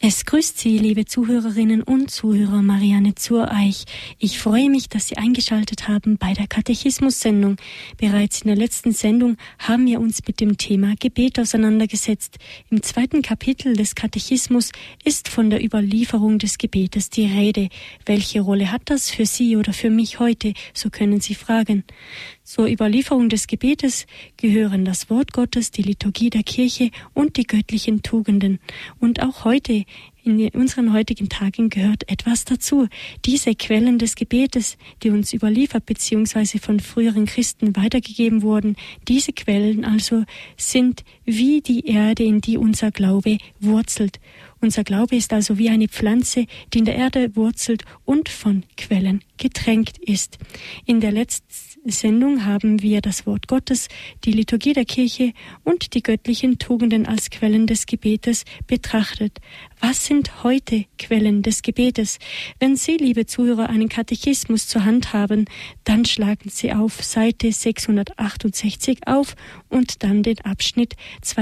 Es grüßt Sie, liebe Zuhörerinnen und Zuhörer, Marianne Zureich. Ich freue mich, dass Sie eingeschaltet haben bei der Katechismus-Sendung. Bereits in der letzten Sendung haben wir uns mit dem Thema Gebet auseinandergesetzt. Im 2. Kapitel des Katechismus ist von der Überlieferung des Gebetes die Rede. Welche Rolle hat das für Sie oder für mich heute? So können Sie fragen. Zur Überlieferung des Gebetes gehören das Wort Gottes, die Liturgie der Kirche und die göttlichen Tugenden. Und auch heute, in unseren heutigen Tagen, gehört etwas dazu. Diese Quellen des Gebetes, die uns überliefert bzw. von früheren Christen weitergegeben wurden, diese Quellen also sind wie die Erde, in die unser Glaube wurzelt. Unser Glaube ist also wie eine Pflanze, die in der Erde wurzelt und von Quellen getränkt ist. In der letzten Sendung haben wir das Wort Gottes, die Liturgie der Kirche und die göttlichen Tugenden als Quellen des Gebetes betrachtet. Was sind heute Quellen des Gebetes? Wenn Sie, liebe Zuhörer, einen Katechismus zur Hand haben, dann schlagen Sie auf Seite 668 auf und dann den Abschnitt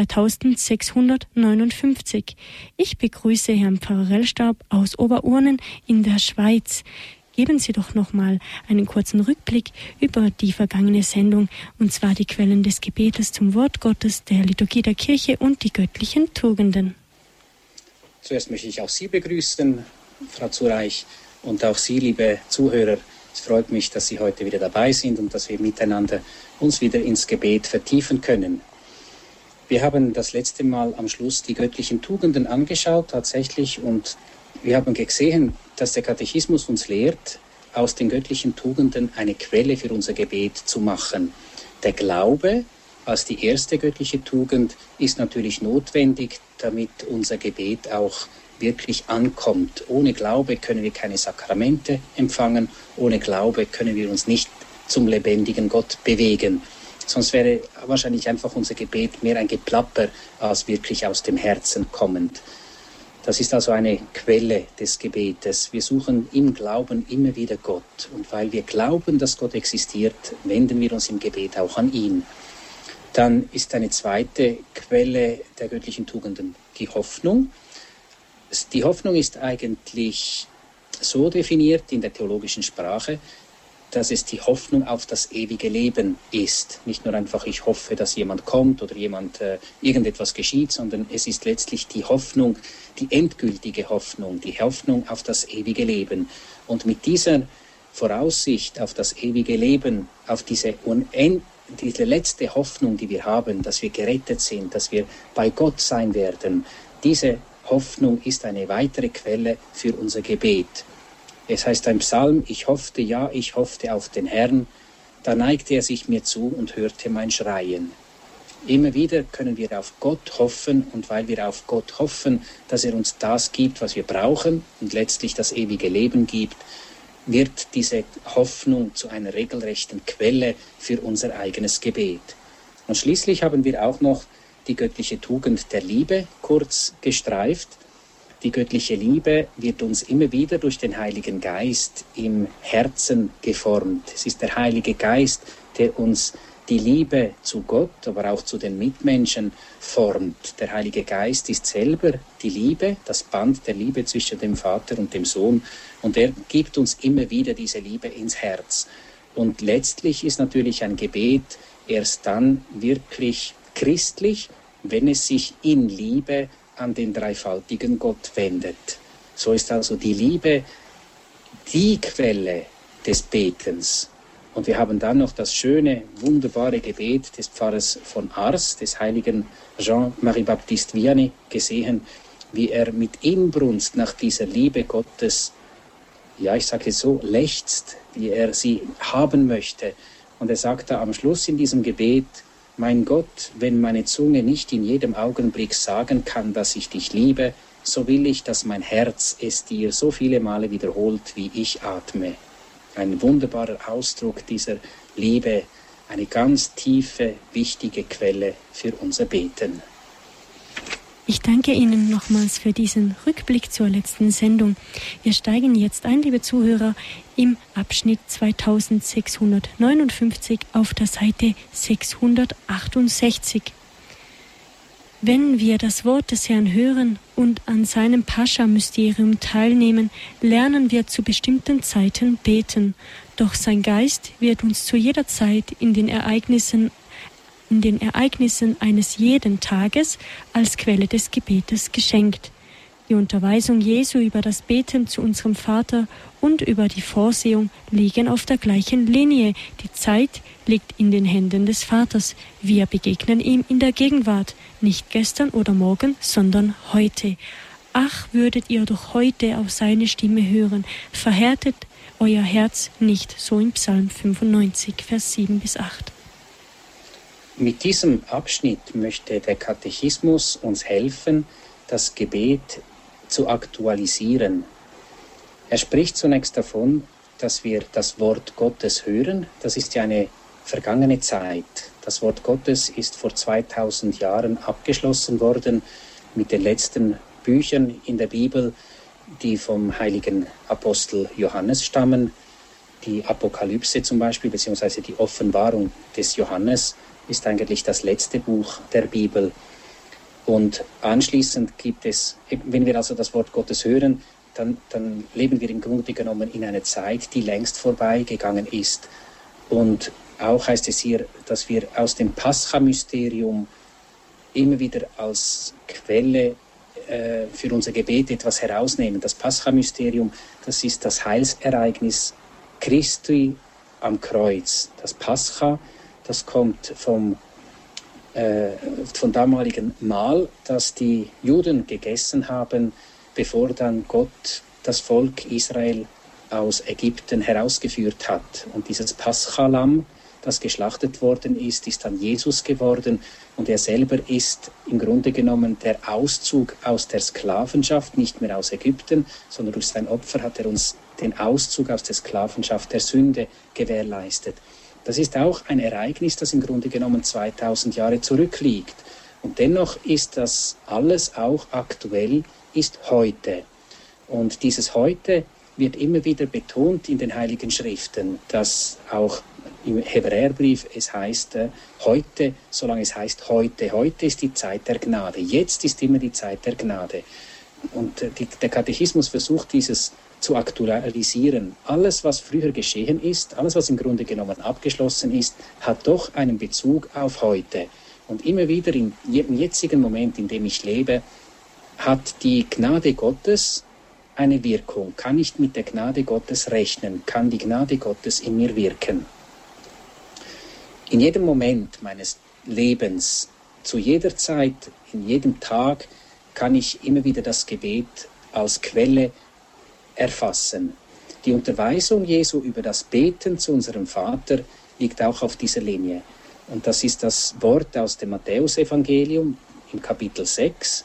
2659. Ich begrüße Herrn Pfarrer Rellstab aus Oberurnen in der Schweiz. Geben Sie doch nochmal einen kurzen Rückblick über die vergangene Sendung, und zwar die Quellen des Gebetes zum Wort Gottes, der Liturgie der Kirche und die göttlichen Tugenden. Zuerst möchte ich auch Sie begrüßen, Frau Zureich, und auch Sie, liebe Zuhörer. Es freut mich, dass Sie heute wieder dabei sind und dass wir miteinander uns wieder ins Gebet vertiefen können. Wir haben das letzte Mal am Schluss die göttlichen Tugenden angeschaut, tatsächlich, und wir haben gesehen, dass der Katechismus uns lehrt, aus den göttlichen Tugenden eine Quelle für unser Gebet zu machen. Der Glaube als die erste göttliche Tugend ist natürlich notwendig, damit unser Gebet auch wirklich ankommt. Ohne Glaube können wir keine Sakramente empfangen, ohne Glaube können wir uns nicht zum lebendigen Gott bewegen. Sonst wäre wahrscheinlich einfach unser Gebet mehr ein Geplapper als wirklich aus dem Herzen kommend. Das ist also eine Quelle des Gebetes. Wir suchen im Glauben immer wieder Gott. Und weil wir glauben, dass Gott existiert, wenden wir uns im Gebet auch an ihn. Dann ist eine zweite Quelle der göttlichen Tugenden die Hoffnung. Die Hoffnung ist eigentlich so definiert in der theologischen Sprache, dass es die Hoffnung auf das ewige Leben ist. Nicht nur einfach, ich hoffe, dass jemand kommt oder irgendetwas geschieht, sondern es ist letztlich die Hoffnung, die endgültige Hoffnung, die Hoffnung auf das ewige Leben. Und mit dieser Voraussicht auf das ewige Leben, auf diese letzte Hoffnung, die wir haben, dass wir gerettet sind, dass wir bei Gott sein werden, diese Hoffnung ist eine weitere Quelle für unser Gebet. Es heißt im Psalm, ich hoffte auf den Herrn, da neigte er sich mir zu und hörte mein Schreien. Immer wieder können wir auf Gott hoffen, und weil wir auf Gott hoffen, dass er uns das gibt, was wir brauchen und letztlich das ewige Leben gibt, wird diese Hoffnung zu einer regelrechten Quelle für unser eigenes Gebet. Und schließlich haben wir auch noch die göttliche Tugend der Liebe kurz gestreift. Die göttliche Liebe wird uns immer wieder durch den Heiligen Geist im Herzen geformt. Es ist der Heilige Geist, der uns die Liebe zu Gott, aber auch zu den Mitmenschen formt. Der Heilige Geist ist selber die Liebe, das Band der Liebe zwischen dem Vater und dem Sohn. Und er gibt uns immer wieder diese Liebe ins Herz. Und letztlich ist natürlich ein Gebet erst dann wirklich christlich, wenn es sich in Liebe an den dreifaltigen Gott wendet. So ist also die Liebe die Quelle des Betens. Und wir haben dann noch das schöne, wunderbare Gebet des Pfarrers von Ars, des heiligen Jean-Marie Baptiste Vianney, gesehen, wie er mit Inbrunst nach dieser Liebe Gottes, ja, ich sage es so, lechzt, wie er sie haben möchte. Und er sagt da am Schluss in diesem Gebet, mein Gott, wenn meine Zunge nicht in jedem Augenblick sagen kann, dass ich dich liebe, so will ich, dass mein Herz es dir so viele Male wiederholt, wie ich atme. Ein wunderbarer Ausdruck dieser Liebe, eine ganz tiefe, wichtige Quelle für unser Beten. Ich danke Ihnen nochmals für diesen Rückblick zur letzten Sendung. Wir steigen jetzt ein, liebe Zuhörer, im Abschnitt 2659 auf der Seite 668. Wenn wir das Wort des Herrn hören und an seinem Pascha-Mysterium teilnehmen, lernen wir zu bestimmten Zeiten beten. Doch sein Geist wird uns zu jeder Zeit in den Ereignissen eines jeden Tages als Quelle des Gebetes geschenkt. Die Unterweisung Jesu über das Beten zu unserem Vater und über die Vorsehung liegen auf der gleichen Linie. Die Zeit liegt in den Händen des Vaters. Wir begegnen ihm in der Gegenwart, nicht gestern oder morgen, sondern heute. Ach, würdet ihr doch heute auf seine Stimme hören, verhärtet euer Herz nicht, so im Psalm 95, Vers 7-8. Mit diesem Abschnitt möchte der Katechismus uns helfen, das Gebet zu aktualisieren. Er spricht zunächst davon, dass wir das Wort Gottes hören. Das ist ja eine vergangene Zeit. Das Wort Gottes ist vor 2000 Jahren abgeschlossen worden mit den letzten Büchern in der Bibel, die vom heiligen Apostel Johannes stammen. Die Apokalypse zum Beispiel, beziehungsweise die Offenbarung des Johannes, ist eigentlich das letzte Buch der Bibel. Und anschließend gibt es, wenn wir also das Wort Gottes hören, dann leben wir im Grunde genommen in einer Zeit, die längst vorbeigegangen ist. Und auch heißt es hier, dass wir aus dem Pascha-Mysterium immer wieder als Quelle für unser Gebet etwas herausnehmen. Das Pascha-Mysterium, das ist das Heilsereignis Christi am Kreuz. Das Pascha, das kommt vom damaligen Mahl, das die Juden gegessen haben, bevor dann Gott das Volk Israel aus Ägypten herausgeführt hat. Und dieses Paschalam, das geschlachtet worden ist, ist dann Jesus geworden. Und er selber ist im Grunde genommen der Auszug aus der Sklavenschaft, nicht mehr aus Ägypten, sondern durch sein Opfer hat er uns den Auszug aus der Sklavenschaft der Sünde gewährleistet. Das ist auch ein Ereignis, das im Grunde genommen 2000 Jahre zurückliegt. Und dennoch ist das alles auch aktuell, ist heute. Und dieses Heute wird immer wieder betont in den Heiligen Schriften, dass auch im Hebräerbrief es heißt heute, solange es heißt heute. Heute ist die Zeit der Gnade. Jetzt ist immer die Zeit der Gnade. Und der Katechismus versucht dieses zu aktualisieren. Alles, was früher geschehen ist, alles, was im Grunde genommen abgeschlossen ist, hat doch einen Bezug auf heute. Und immer wieder im jetzigen Moment, in dem ich lebe, hat die Gnade Gottes eine Wirkung. Kann ich mit der Gnade Gottes rechnen? Kann die Gnade Gottes in mir wirken? In jedem Moment meines Lebens, zu jeder Zeit, in jedem Tag, kann ich immer wieder das Gebet als Quelle erfassen. Die Unterweisung Jesu über das Beten zu unserem Vater liegt auch auf dieser Linie. Und das ist das Wort aus dem Matthäusevangelium im Kapitel 6.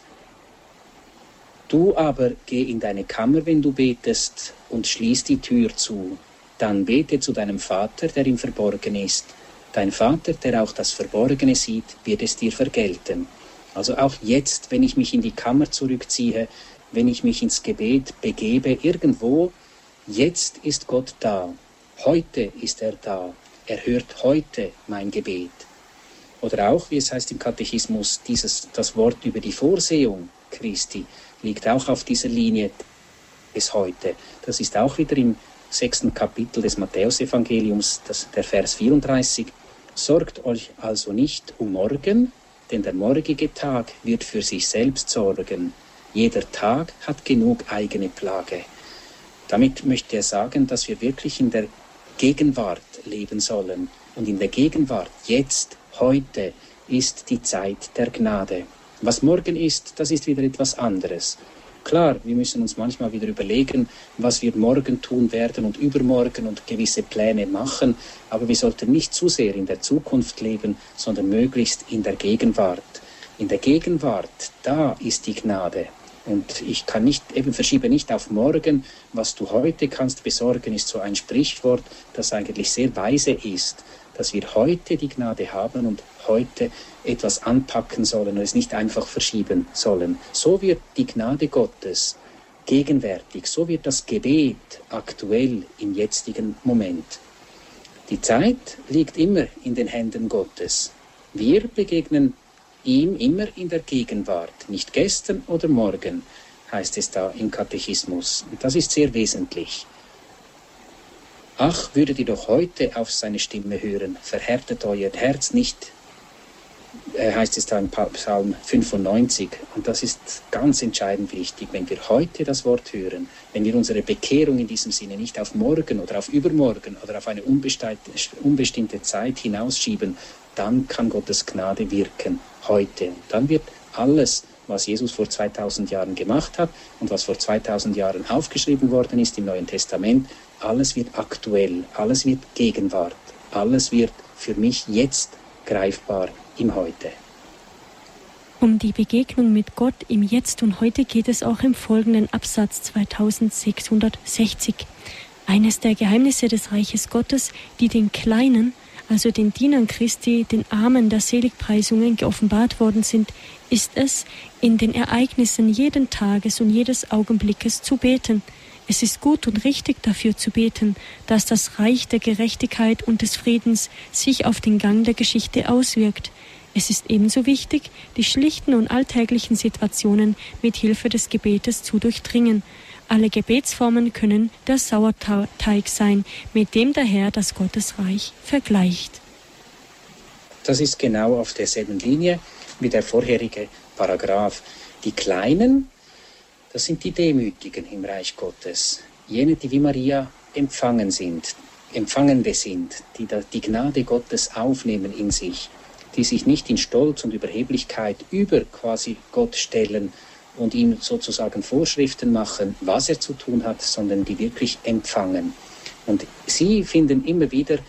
Du aber geh in deine Kammer, wenn du betest, und schließ die Tür zu. Dann bete zu deinem Vater, der im Verborgen ist. Dein Vater, der auch das Verborgene sieht, wird es dir vergelten. Also auch jetzt, wenn ich mich in die Kammer zurückziehe, wenn ich mich ins Gebet begebe, irgendwo, jetzt ist Gott da. Heute ist er da. Er hört heute mein Gebet. Oder auch, wie es heißt im Katechismus, das Wort über die Vorsehung Christi liegt auch auf dieser Linie bis heute. Das ist auch wieder im 6. Kapitel des Matthäusevangeliums, der Vers 34. Sorgt euch also nicht um morgen, denn der morgige Tag wird für sich selbst sorgen. Jeder Tag hat genug eigene Plage. Damit möchte er sagen, dass wir wirklich in der Gegenwart leben sollen. Und in der Gegenwart, jetzt, heute, ist die Zeit der Gnade. Was morgen ist, das ist wieder etwas anderes. Klar, wir müssen uns manchmal wieder überlegen, was wir morgen tun werden und übermorgen und gewisse Pläne machen, aber wir sollten nicht zu sehr in der Zukunft leben, sondern möglichst in der Gegenwart. In der Gegenwart, da ist die Gnade. Und ich verschiebe nicht auf morgen. Was du heute kannst besorgen, ist so ein Sprichwort, das eigentlich sehr weise ist, dass wir heute die Gnade haben und heute etwas anpacken sollen und es nicht einfach verschieben sollen. So wird die Gnade Gottes gegenwärtig, so wird das Gebet aktuell im jetzigen Moment. Die Zeit liegt immer in den Händen Gottes. Wir begegnen ihm immer in der Gegenwart, nicht gestern oder morgen, heißt es da im Katechismus. Und das ist sehr wesentlich. Ach, würdet ihr doch heute auf seine Stimme hören, verhärtet euer Herz nicht, heißt es da im Psalm 95. Und das ist ganz entscheidend wichtig, wenn wir heute das Wort hören, wenn wir unsere Bekehrung in diesem Sinne nicht auf morgen oder auf übermorgen oder auf eine unbestimmte Zeit hinausschieben, dann kann Gottes Gnade wirken, heute. Dann wird alles, was Jesus vor 2000 Jahren gemacht hat und was vor 2000 Jahren aufgeschrieben worden ist im Neuen Testament, alles wird aktuell, alles wird Gegenwart, alles wird für mich jetzt greifbar im Heute. Um die Begegnung mit Gott im Jetzt und Heute geht es auch im folgenden Absatz 2660. Eines der Geheimnisse des Reiches Gottes, die den Kleinen, also den Dienern Christi, den Armen der Seligpreisungen geoffenbart worden sind, ist es, in den Ereignissen jeden Tages und jedes Augenblickes zu beten. Es ist gut und richtig dafür zu beten, dass das Reich der Gerechtigkeit und des Friedens sich auf den Gang der Geschichte auswirkt. Es ist ebenso wichtig, die schlichten und alltäglichen Situationen mit Hilfe des Gebetes zu durchdringen. Alle Gebetsformen können der Sauerteig sein, mit dem der Herr das Gottesreich vergleicht. Das ist genau auf derselben Linie wie der vorherige Paragraph. Die Kleinen, das sind die Demütigen im Reich Gottes. Jene, die wie Maria Empfangende sind, die die Gnade Gottes aufnehmen in sich, die sich nicht in Stolz und Überheblichkeit über quasi Gott stellen und ihm sozusagen Vorschriften machen, was er zu tun hat, sondern die wirklich empfangen. Und sie finden immer wieder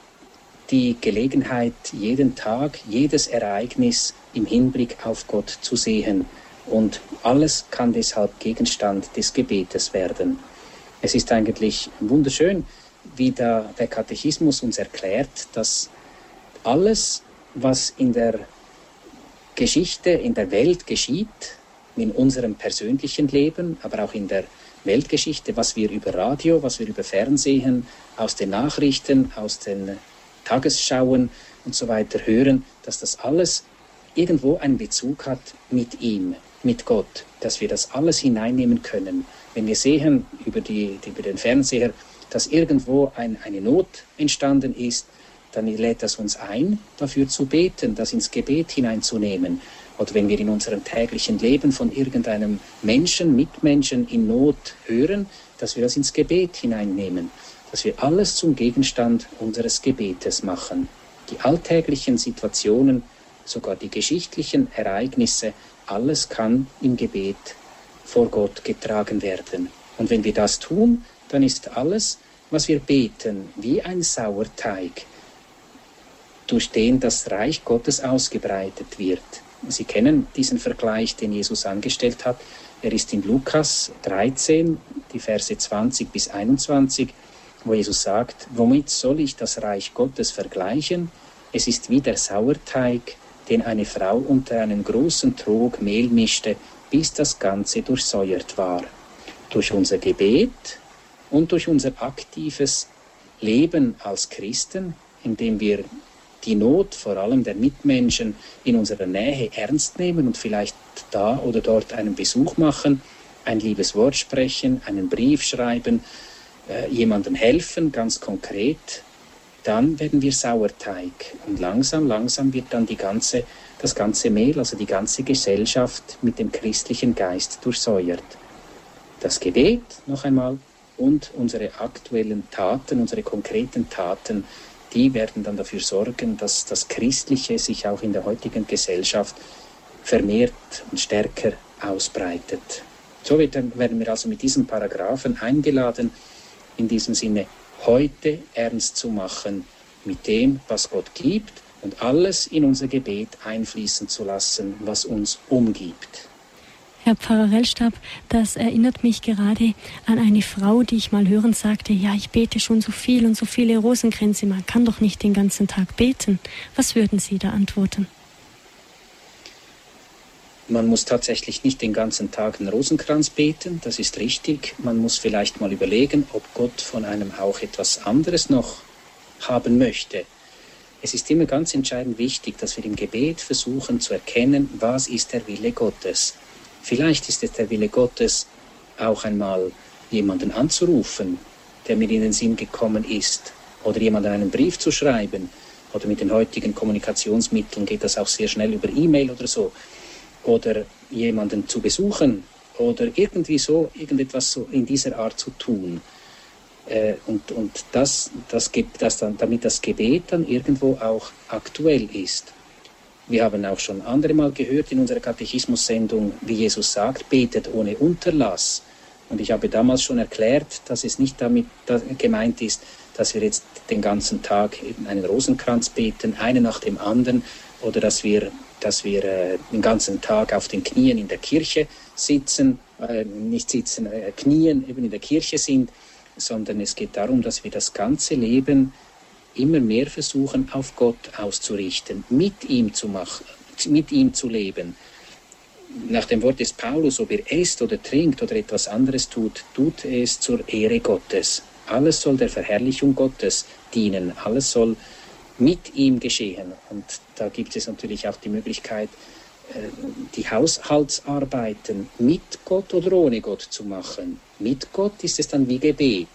die Gelegenheit, jeden Tag, jedes Ereignis im Hinblick auf Gott zu sehen. Und alles kann deshalb Gegenstand des Gebetes werden. Es ist eigentlich wunderschön, wie der Katechismus uns erklärt, dass alles, was in der Geschichte, in der Welt geschieht, in unserem persönlichen Leben, aber auch in der Weltgeschichte, was wir über Radio, was wir über Fernsehen, aus den Nachrichten, aus den Tagesschauen und so weiter hören, dass das alles irgendwo einen Bezug hat mit ihm, mit Gott, dass wir das alles hineinnehmen können. Wenn wir sehen über den Fernseher, dass irgendwo eine Not entstanden ist, dann lädt das uns ein, dafür zu beten, das ins Gebet hineinzunehmen. Oder wenn wir in unserem täglichen Leben von irgendeinem Menschen, Mitmenschen in Not hören, dass wir das ins Gebet hineinnehmen, dass wir alles zum Gegenstand unseres Gebetes machen. Die alltäglichen Situationen, sogar die geschichtlichen Ereignisse, alles kann im Gebet vor Gott getragen werden. Und wenn wir das tun, dann ist alles, was wir beten, wie ein Sauerteig, durch den das Reich Gottes ausgebreitet wird. Sie kennen diesen Vergleich, den Jesus angestellt hat. Er ist in Lukas 13, die Verse 20 bis 21, wo Jesus sagt, womit soll ich das Reich Gottes vergleichen? Es ist wie der Sauerteig, den eine Frau unter einen großen Trog Mehl mischte, bis das Ganze durchsäuert war. Durch unser Gebet und durch unser aktives Leben als Christen, indem wir die Not vor allem der Mitmenschen in unserer Nähe ernst nehmen und vielleicht da oder dort einen Besuch machen, ein liebes Wort sprechen, einen Brief schreiben, jemandem helfen, ganz konkret, dann werden wir Sauerteig. Und langsam wird dann das ganze Mehl, also die ganze Gesellschaft mit dem christlichen Geist durchsäuert. Das Gebet, noch einmal, und unsere aktuellen Taten, unsere konkreten Taten, die werden dann dafür sorgen, dass das Christliche sich auch in der heutigen Gesellschaft vermehrt und stärker ausbreitet. So werden wir also mit diesem Paragraphen eingeladen, in diesem Sinne heute ernst zu machen mit dem, was Gott gibt und alles in unser Gebet einfließen zu lassen, was uns umgibt. Herr Pfarrer Rellstab, das erinnert mich gerade an eine Frau, die ich mal hören sagte, ja, ich bete schon so viel und so viele Rosenkränze, man kann doch nicht den ganzen Tag beten. Was würden Sie da antworten? Man muss tatsächlich nicht den ganzen Tag einen Rosenkranz beten, das ist richtig. Man muss vielleicht mal überlegen, ob Gott von einem auch etwas anderes noch haben möchte. es ist immer ganz entscheidend wichtig, dass wir im Gebet versuchen zu erkennen, was ist der Wille Gottes. Vielleicht ist es der Wille Gottes, auch einmal jemanden anzurufen, der mir in den Sinn gekommen ist, oder jemandem einen Brief zu schreiben, oder mit den heutigen Kommunikationsmitteln geht das auch sehr schnell über E-Mail oder so, oder jemanden zu besuchen, oder irgendwie so, irgendetwas so in dieser Art zu tun. Und damit das Gebet dann irgendwo auch aktuell ist. Wir haben auch schon andere Mal gehört in unserer Katechismus-Sendung, wie Jesus sagt, betet ohne Unterlass. Und ich habe damals schon erklärt, dass es nicht damit gemeint ist, dass wir jetzt den ganzen Tag einen Rosenkranz beten, einen nach dem anderen, oder dass wir den ganzen Tag auf den Knien in der Kirche sitzen, knien eben in der Kirche sind, sondern es geht darum, dass wir das ganze Leben immer mehr versuchen, auf Gott auszurichten, mit ihm zu leben. Nach dem Wort des Paulus, ob er esst oder trinkt oder etwas anderes tut er es zur Ehre Gottes. Alles soll der Verherrlichung Gottes dienen, alles soll mit ihm geschehen. Und da gibt es natürlich auch die Möglichkeit, die Haushaltsarbeiten mit Gott oder ohne Gott zu machen. Mit Gott ist es dann wie Gebet.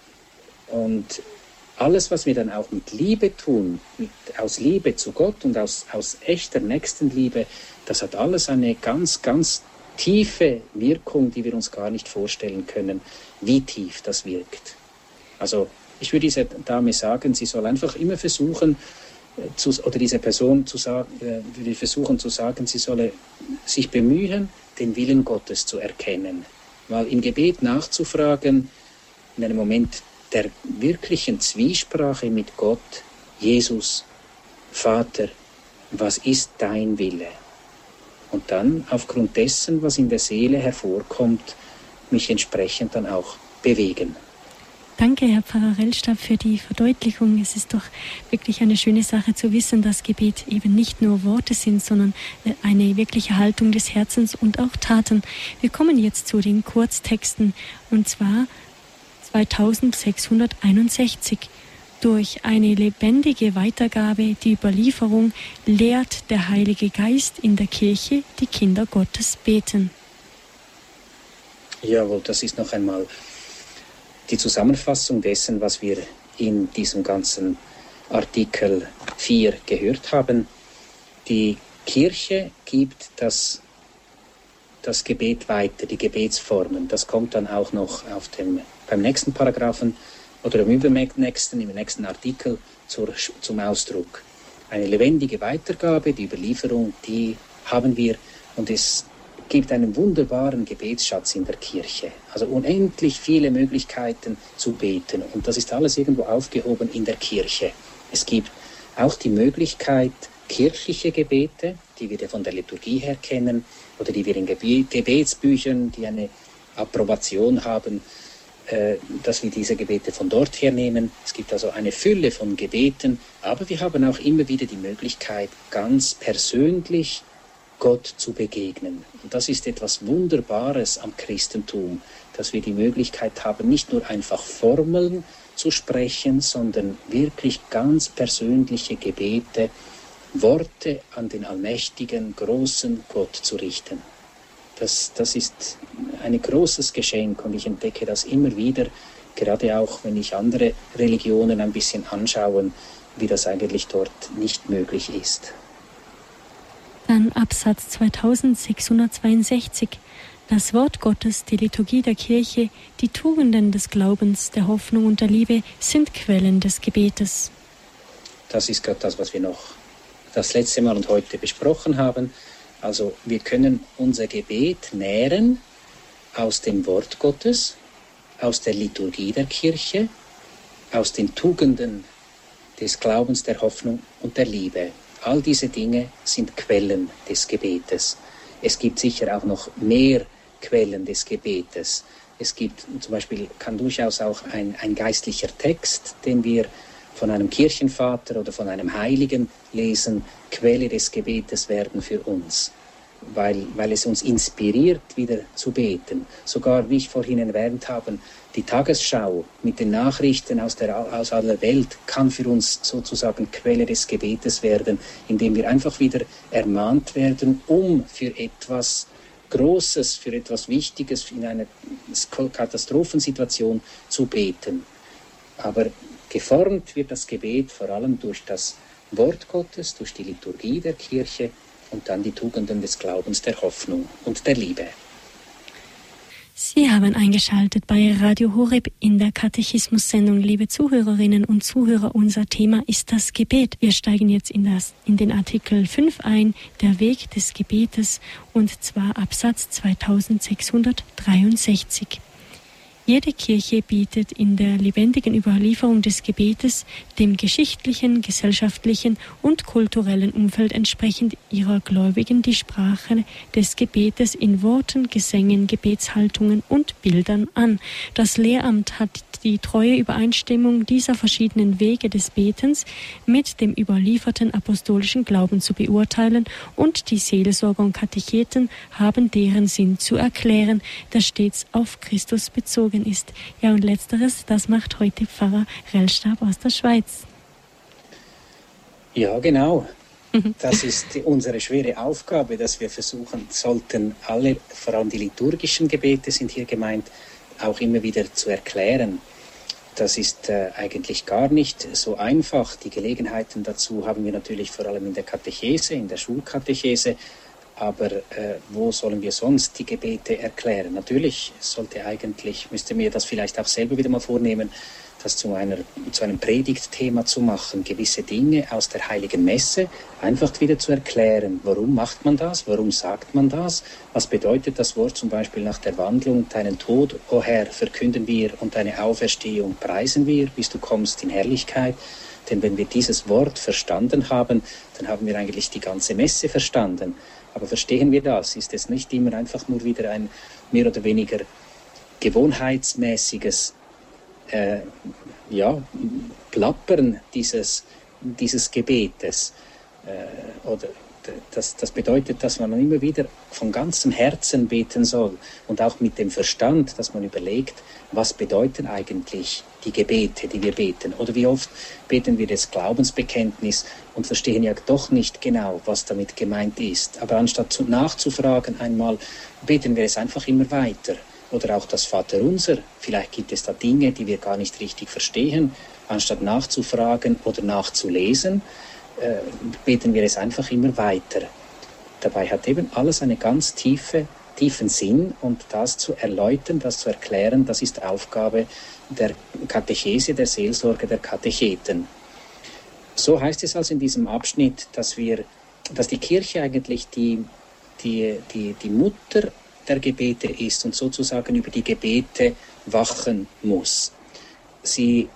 Und alles, was wir dann auch mit Liebe tun, aus Liebe zu Gott und aus echter Nächstenliebe, das hat alles eine ganz, ganz tiefe Wirkung, die wir uns gar nicht vorstellen können, wie tief das wirkt. Also ich würde dieser Dame sagen, sie soll einfach immer versuchen, oder dieser Person würde ich versuchen zu sagen, sie solle sich bemühen, den Willen Gottes zu erkennen. Mal im Gebet nachzufragen, in einem Moment der wirklichen Zwiesprache mit Gott, Jesus, Vater, was ist dein Wille? Und dann aufgrund dessen, was in der Seele hervorkommt, mich entsprechend dann auch bewegen. Danke, Herr Pfarrer Rellstab, für die Verdeutlichung. Es ist doch wirklich eine schöne Sache zu wissen, dass Gebet eben nicht nur Worte sind, sondern eine wirkliche Haltung des Herzens und auch Taten. Wir kommen jetzt zu den Kurztexten, und zwar 2661. Durch eine lebendige Weitergabe, die Überlieferung, lehrt der Heilige Geist in der Kirche die Kinder Gottes beten. Jawohl, das ist noch einmal die Zusammenfassung dessen, was wir in diesem ganzen Artikel 4 gehört haben. Die Kirche gibt das Gebet weiter, die Gebetsformen. Das kommt dann auch noch beim nächsten Paragraphen oder im nächsten Artikel zum Ausdruck. Eine lebendige Weitergabe, die Überlieferung, die haben wir, und es gibt einen wunderbaren Gebetsschatz in der Kirche. Also unendlich viele Möglichkeiten zu beten. Und das ist alles irgendwo aufgehoben in der Kirche. Es gibt auch die Möglichkeit, kirchliche Gebete, die wir von der Liturgie her kennen, oder die wir in Gebetsbüchern, die eine Approbation haben, dass wir diese Gebete von dort her nehmen. Es gibt also eine Fülle von Gebeten, aber wir haben auch immer wieder die Möglichkeit, ganz persönlich Gott zu begegnen. Und das ist etwas Wunderbares am Christentum, dass wir die Möglichkeit haben, nicht nur einfach Formeln zu sprechen, sondern wirklich ganz persönliche Gebete, Worte an den allmächtigen, großen Gott zu richten. Das ist ein großes Geschenk, und ich entdecke das immer wieder, gerade auch, wenn ich andere Religionen ein bisschen anschaue, wie das eigentlich dort nicht möglich ist. Dann Absatz 2662. Das Wort Gottes, die Liturgie der Kirche, die Tugenden des Glaubens, der Hoffnung und der Liebe sind Quellen des Gebetes. Das ist gerade das, was wir noch das letzte Mal und heute besprochen haben. Also wir können unser Gebet nähren aus dem Wort Gottes, aus der Liturgie der Kirche, aus den Tugenden des Glaubens, der Hoffnung und der Liebe. All diese Dinge sind Quellen des Gebetes. Es gibt sicher auch noch mehr Quellen des Gebetes. Es gibt zum Beispiel, kann durchaus auch ein geistlicher Text, den wir von einem Kirchenvater oder von einem Heiligen lesen, Quelle des Gebetes werden für uns. weil es uns inspiriert, wieder zu beten. Sogar, wie ich vorhin erwähnt habe, die Tagesschau mit den Nachrichten aus aller Welt kann für uns sozusagen Quelle des Gebetes werden, indem wir einfach wieder ermahnt werden, um für etwas Großes, für etwas Wichtiges in einer Katastrophensituation zu beten. Aber geformt wird das Gebet vor allem durch das Wort Gottes, durch die Liturgie der Kirche und dann die Tugenden des Glaubens, der Hoffnung und der Liebe. Sie haben eingeschaltet bei Radio Horeb in der Katechismus-Sendung. Liebe Zuhörerinnen und Zuhörer, unser Thema ist das Gebet. Wir steigen jetzt in den Artikel 5 ein, der Weg des Gebetes, und zwar Absatz 2663. Jede Kirche bietet in der lebendigen Überlieferung des Gebetes dem geschichtlichen, gesellschaftlichen und kulturellen Umfeld entsprechend ihrer Gläubigen die Sprache des Gebetes in Worten, Gesängen, Gebetshaltungen und Bildern an. Das Lehramt hat die treue Übereinstimmung dieser verschiedenen Wege des Betens mit dem überlieferten apostolischen Glauben zu beurteilen, und die Seelsorger und Katecheten haben deren Sinn zu erklären, der stets auf Christus bezogen ist. Ja, und letzteres, das macht heute Pfarrer Rellstab aus der Schweiz. Ja, genau. Das ist unsere schwere Aufgabe, dass wir versuchen sollten, alle, vor allem die liturgischen Gebete sind hier gemeint, auch immer wieder zu erklären. Das ist eigentlich gar nicht so einfach. Die Gelegenheiten dazu haben wir natürlich vor allem in der Katechese, in der Schulkatechese. Aber wo sollen wir sonst die Gebete erklären? Natürlich müsste mir das vielleicht auch selber wieder mal vornehmen, das zu einem Predigtthema zu machen, gewisse Dinge aus der Heiligen Messe einfach wieder zu erklären. Warum macht man das? Warum sagt man das? Was bedeutet das Wort zum Beispiel nach der Wandlung? Deinen Tod, o Herr, verkünden wir, und deine Auferstehung preisen wir, bis du kommst in Herrlichkeit. Denn wenn wir dieses Wort verstanden haben, dann haben wir eigentlich die ganze Messe verstanden. Aber verstehen wir das? Ist es nicht immer einfach nur wieder ein mehr oder weniger gewohnheitsmäßiges Plappern dieses Gebetes? Oder das bedeutet, dass man immer wieder von ganzem Herzen beten soll und auch mit dem Verstand, dass man überlegt, was bedeuten eigentlich die Gebete, die wir beten. Oder wie oft beten wir das Glaubensbekenntnis und verstehen ja doch nicht genau, was damit gemeint ist. Aber anstatt nachzufragen einmal, beten wir es einfach immer weiter. Oder auch das Vaterunser. Vielleicht gibt es da Dinge, die wir gar nicht richtig verstehen. Anstatt nachzufragen oder nachzulesen, beten wir es einfach immer weiter. Dabei hat eben alles einen ganz tiefen Sinn, und das zu erläutern, das zu erklären, das ist Aufgabe der Katechese, der Seelsorge, der Katecheten. So heißt es also in diesem Abschnitt, dass die Kirche eigentlich die Mutter der Gebete ist und sozusagen über die Gebete wachen muss. Sie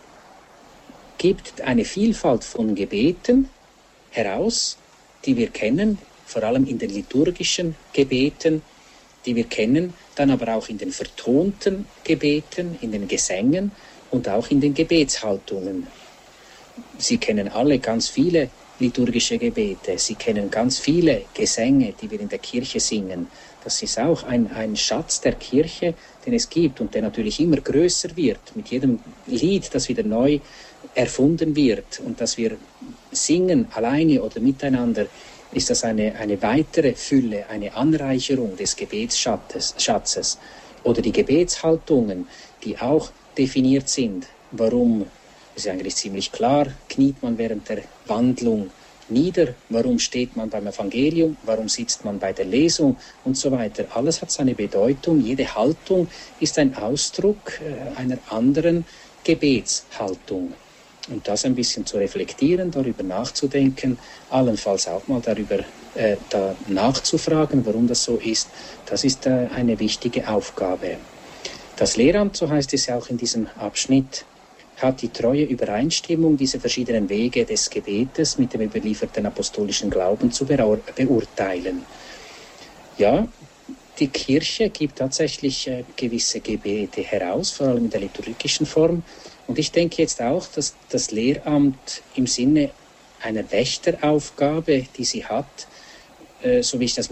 gibt eine Vielfalt von Gebeten heraus, die wir kennen, vor allem in den liturgischen Gebeten, die wir kennen, dann aber auch in den vertonten Gebeten, in den Gesängen und auch in den Gebetshaltungen. Sie kennen alle ganz viele liturgische Gebete, Sie kennen ganz viele Gesänge, die wir in der Kirche singen. Das ist auch ein Schatz der Kirche, den es gibt und der natürlich immer größer wird. Mit jedem Lied, das wieder neu erfunden wird und das wir singen, alleine oder miteinander, ist das eine weitere Fülle, eine Anreicherung des Gebetsschatzes. Oder die Gebetshaltungen, die auch definiert sind. Warum? Das ist eigentlich ziemlich klar. Kniet man während der Wandlung nieder? Warum steht man beim Evangelium? Warum sitzt man bei der Lesung? Und so weiter. Alles hat seine Bedeutung. Jede Haltung ist ein Ausdruck einer anderen Gebetshaltung. Und das ein bisschen zu reflektieren, darüber nachzudenken, allenfalls auch mal darüber da nachzufragen, warum das so ist, das ist eine wichtige Aufgabe. Das Lehramt, so heißt es ja auch in diesem Abschnitt, hat die treue Übereinstimmung dieser verschiedenen Wege des Gebetes mit dem überlieferten apostolischen Glauben zu beurteilen. Ja, die Kirche gibt tatsächlich gewisse Gebete heraus, vor allem in der liturgischen Form. Und ich denke jetzt auch, dass das Lehramt im Sinne einer Wächteraufgabe, die sie hat, so wie ich das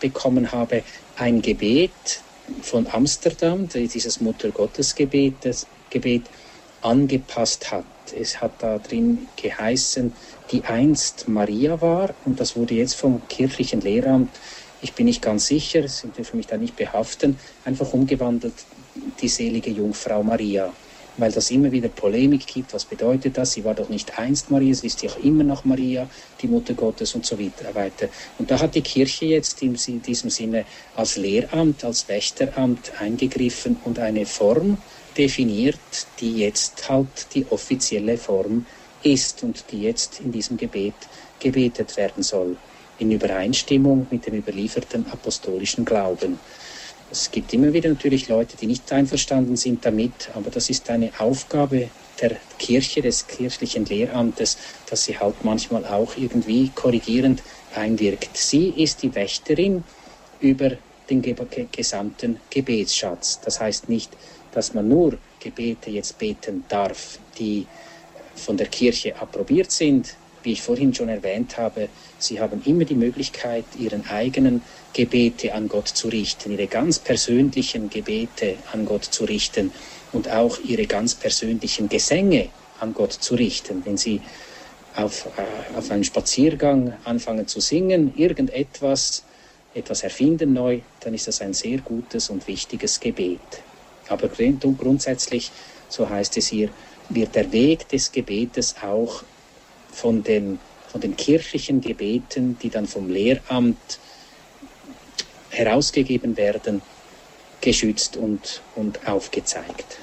bekommen habe, ein Gebet von Amsterdam, dieses Muttergottesgebet angepasst hat. Es hat da drin geheißen, die einst Maria war, und das wurde jetzt vom kirchlichen Lehramt, ich bin nicht ganz sicher, sie dürfen mich da nicht behaften, einfach umgewandelt, die selige Jungfrau Maria. Weil das immer wieder Polemik gibt, was bedeutet das? Sie war doch nicht einst Maria, sie ist ja auch immer noch Maria, die Mutter Gottes und so weiter. Und da hat die Kirche jetzt in diesem Sinne als Lehramt, als Wächteramt eingegriffen und eine Form definiert, die jetzt halt die offizielle Form ist und die jetzt in diesem Gebet gebetet werden soll, in Übereinstimmung mit dem überlieferten apostolischen Glauben. Es gibt immer wieder natürlich Leute, die nicht einverstanden sind damit, aber das ist eine Aufgabe der Kirche, des kirchlichen Lehramtes, dass sie halt manchmal auch irgendwie korrigierend einwirkt. Sie ist die Wächterin über den gesamten Gebetsschatz. Das heißt nicht, dass man nur Gebete jetzt beten darf, die von der Kirche approbiert sind. Wie ich vorhin schon erwähnt habe, sie haben immer die Möglichkeit, ihren eigenen Gebete an Gott zu richten, ihre ganz persönlichen Gebete an Gott zu richten und auch ihre ganz persönlichen Gesänge an Gott zu richten. Wenn sie auf einem Spaziergang anfangen zu singen, etwas erfinden neu, dann ist das ein sehr gutes und wichtiges Gebet. Aber grundsätzlich, so heißt es hier, wird der Weg des Gebetes auch von den kirchlichen Gebeten, die dann vom Lehramt herausgegeben werden, geschützt und aufgezeigt.